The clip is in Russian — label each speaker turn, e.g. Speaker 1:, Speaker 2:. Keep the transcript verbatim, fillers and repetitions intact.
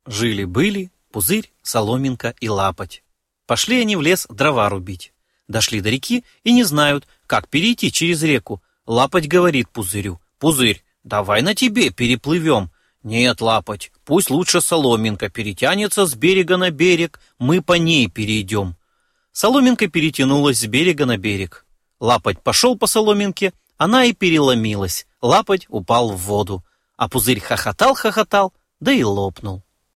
Speaker 1: Жили-были Пузырь, Соломинка и Лапоть. Пошли они в лес дрова рубить. Дошли до реки и не знают, как перейти через реку. Лапоть говорит Пузырю: «Пузырь, давай на тебе переплывем». «Нет, Лапоть, пусть лучше Соломинка перетянется с берега на берег, мы по ней перейдем». Соломинка перетянулась с берега на берег. Лапоть пошел по соломинке, она и переломилась. Лапоть упал в воду, а Пузырь хохотал-хохотал, да и лопнул.